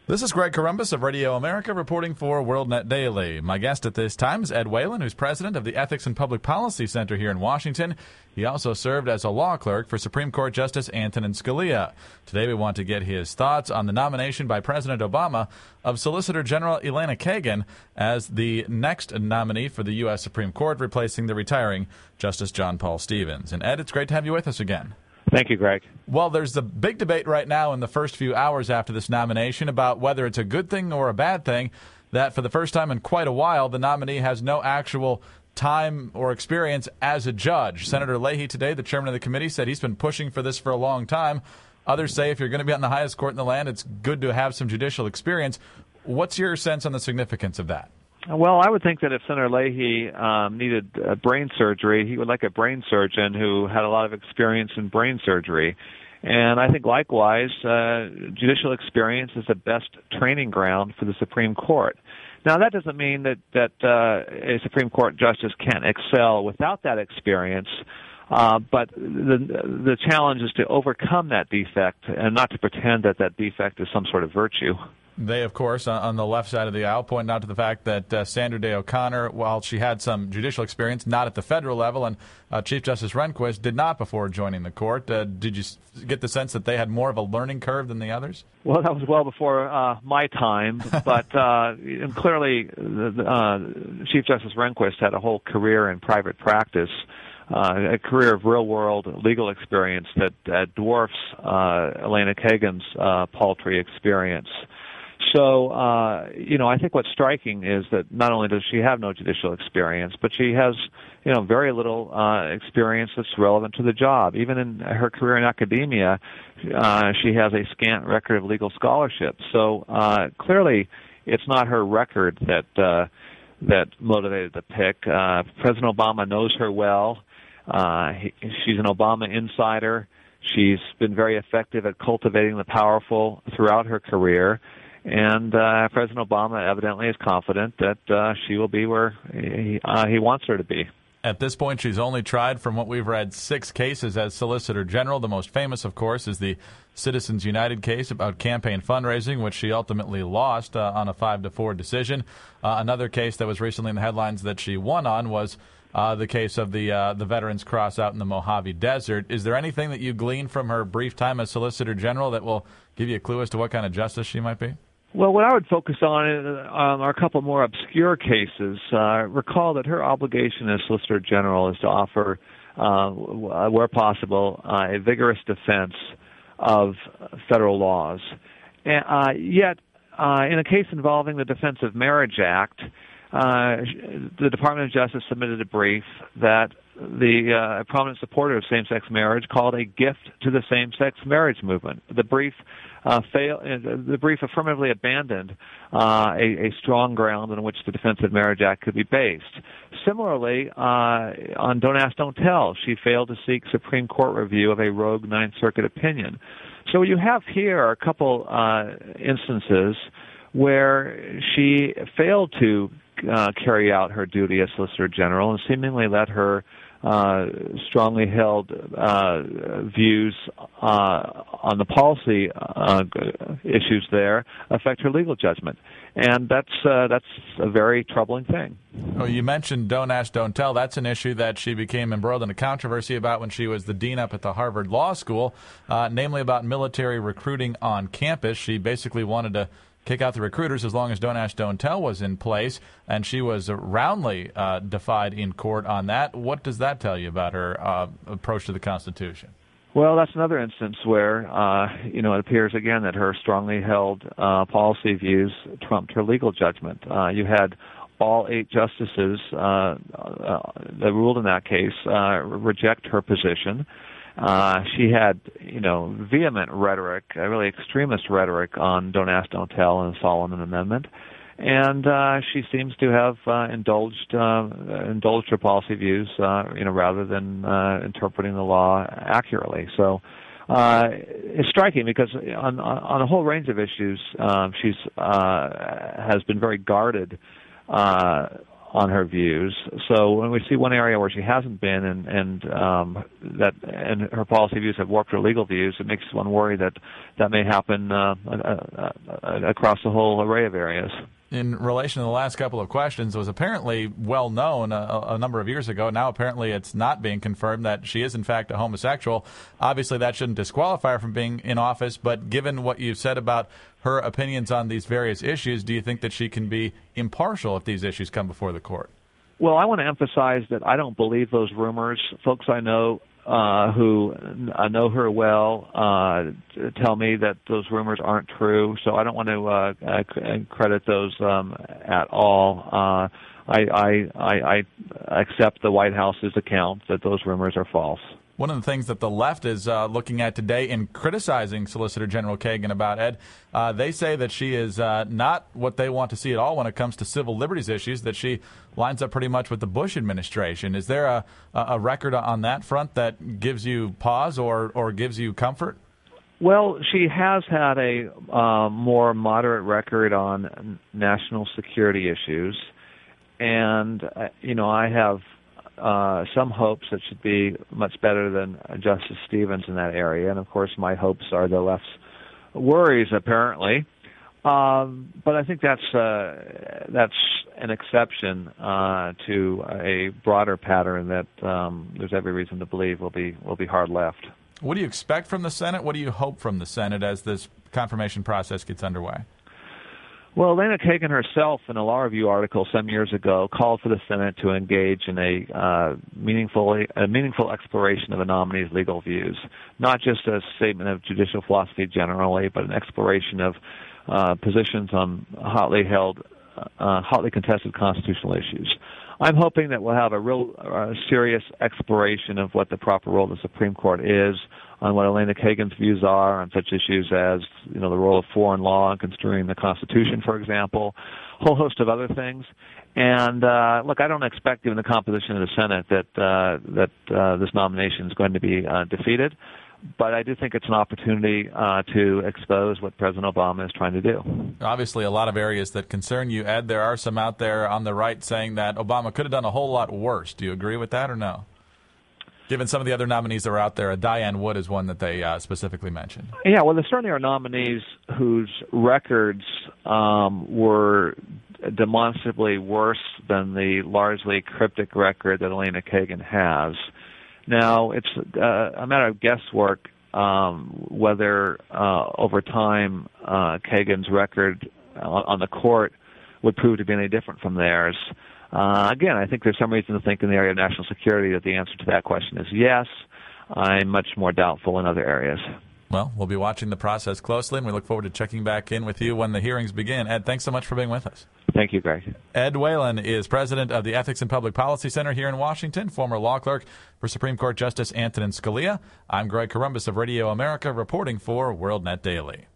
This is Greg Corombos of Radio America reporting for WorldNet Daily. My guest at this time is Ed Whalen, who's president of the Ethics and Public Policy Center here in Washington. He also served as a law clerk for Supreme Court Justice Antonin Scalia. Today we want to get his thoughts on the nomination by President Obama of Solicitor General Elena Kagan as the next nominee for the U.S. Supreme Court, replacing the retiring Justice John Paul Stevens. And Ed, it's great to have you with us again. Thank you, Greg. Well, there's a big debate right now in the first few hours after this nomination about whether it's a good thing or a bad thing that for the first time in quite a while, the nominee has no actual time or experience as a judge. Senator Leahy today, the chairman of the committee, said he's been pushing for this for a long time. Others say if you're going to be on the highest court in the land, it's good to have some judicial experience. What's your sense on the significance of that? Well, I would think that if Senator Leahy needed brain surgery, he would like a brain surgeon who had a lot of experience in brain surgery. And I think likewise, judicial experience is the best training ground for the Supreme Court. Now, that doesn't mean that a Supreme Court justice can't excel without that experience. But the challenge is to overcome that defect and not to pretend that defect is some sort of virtue. They, of course, on the left side of the aisle, point out to the fact that Sandra Day O'Connor, while she had some judicial experience, not at the federal level, and Chief Justice Rehnquist did not before joining the court. Did you get the sense that they had more of a learning curve than the others? Well, that was well before my time, but clearly Chief Justice Rehnquist had a whole career in private practice, a career of real-world legal experience that dwarfs Elena Kagan's paltry experience. So, I think what's striking is that not only does she have no judicial experience, but she has, very little experience that's relevant to the job. Even in her career in academia, she has a scant record of legal scholarship. So, clearly, it's not her record that motivated the pick. President Obama knows her well. She's an Obama insider. She's been very effective at cultivating the powerful throughout her career. And President Obama evidently is confident that she will be where he wants her to be. At this point, she's only tried, from what we've read, 6 cases as Solicitor General. The most famous, of course, is the Citizens United case about campaign fundraising, which she ultimately lost on a 5-4 decision. Another case that was recently in the headlines that she won on was the case of the Veterans Cross out in the Mojave Desert. Is there anything that you gleaned from her brief time as Solicitor General that will give you a clue as to what kind of justice she might be? Well, what I would focus on are a couple more obscure cases. Recall that her obligation as Solicitor General is to offer, where possible, a vigorous defense of federal laws. Yet, in a case involving the Defense of Marriage Act, the Department of Justice submitted a brief that the prominent supporter of same-sex marriage called a gift to the same-sex marriage movement. The brief affirmatively abandoned a strong ground on which the Defense of Marriage Act could be based. Similarly, on Don't Ask, Don't Tell, she failed to seek Supreme Court review of a rogue Ninth Circuit opinion. So what you have here are a couple instances where she failed to carry out her duty as Solicitor General and seemingly let her strongly held views on the policy issues there affect her legal judgment. And that's a very troubling thing. Oh, you mentioned Don't Ask, Don't Tell. That's an issue that she became embroiled in a controversy about when she was the dean up at the Harvard Law School, namely about military recruiting on campus. She basically wanted to kick out the recruiters as long as Don't Ask, Don't Tell was in place, and she was roundly defied in court on that. What does that tell you about her approach to the Constitution? Well, that's another instance where, it appears again that her strongly held policy views trumped her legal judgment. You had all 8 justices that ruled in that case reject her position. She had, vehement rhetoric, really extremist rhetoric on Don't Ask, Don't Tell and the Solomon Amendment. And she seems to have indulged her policy views, rather than interpreting the law accurately. So it's striking because on a whole range of issues, she's has been very guarded on her views. So when we see one area where she hasn't been, and her policy views have warped her legal views, it makes one worry that may happen across the whole array of areas. In relation to the last couple of questions, it was apparently well known a number of years ago. Now apparently it's not being confirmed that she is in fact a homosexual. Obviously that shouldn't disqualify her from being in office, but given what you said about her opinions on these various issues, do you think that she can be impartial if these issues come before the court? Well, I want to emphasize that I don't believe those rumors. Folks I know who know her well tell me that those rumors aren't true, so I don't want to credit those at all. I accept the White House's account that those rumors are false. One of the things that the left is looking at today in criticizing Solicitor General Kagan about, Ed, they say that she is not what they want to see at all when it comes to civil liberties issues, that she lines up pretty much with the Bush administration. Is there a record on that front that gives you pause or gives you comfort? Well, she has had a more moderate record on national security issues, and, I have some hopes that should be much better than Justice Stevens in that area, and of course my hopes are the left's worries, apparently. But I think that's an exception to a broader pattern that there's every reason to believe will be hard left. What do you expect from the Senate? What do you hope from the Senate as this confirmation process gets underway? Well, Elena Kagan herself, in a law review article some years ago, called for the Senate to engage in a meaningful exploration of a nominee's legal views, not just a statement of judicial philosophy generally, but an exploration of positions on hotly contested constitutional issues. I'm hoping that we'll have a real serious exploration of what the proper role of the Supreme Court is, on what Elena Kagan's views are on such issues as, the role of foreign law in construing the Constitution, for example, a whole host of other things. And look, I don't expect, given the composition of the Senate, that this nomination is going to be defeated. But I do think it's an opportunity to expose what President Obama is trying to do. Obviously, a lot of areas that concern you, Ed. There are some out there on the right saying that Obama could have done a whole lot worse. Do you agree with that or no? Given some of the other nominees that are out there, Diane Wood is one that they specifically mentioned. Yeah, well, there certainly are nominees whose records were demonstrably worse than the largely cryptic record that Elena Kagan has. Now, it's a matter of guesswork whether over time Kagan's record on the court would prove to be any different from theirs. Again, I think there's some reason to think in the area of national security that the answer to that question is yes. I'm much more doubtful in other areas. Well, we'll be watching the process closely, and we look forward to checking back in with you when the hearings begin. Ed, thanks so much for being with us. Thank you, Greg. Ed Whalen is president of the Ethics and Public Policy Center here in Washington, former law clerk for Supreme Court Justice Antonin Scalia. I'm Greg Corombos of Radio America, reporting for WorldNet Daily.